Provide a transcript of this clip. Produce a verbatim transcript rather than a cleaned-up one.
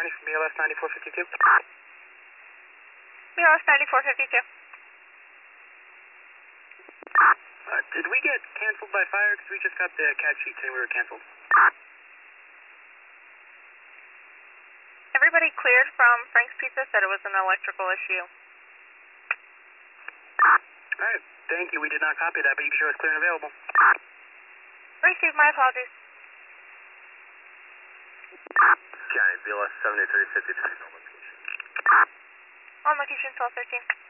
County from B L S ninety-four fifty-two. B L S ninety-four fifty-two. Uh, did we get canceled by fire? Because we just got the C A D sheet saying we were canceled. Everybody cleared from Frank's Pizza, said it was an electrical issue. Alright, thank you. We did not copy that, but you can show us clear and available. Received, my apologies. County, B L S seventy-three fifty-three, on location. On location, twelve thirteen.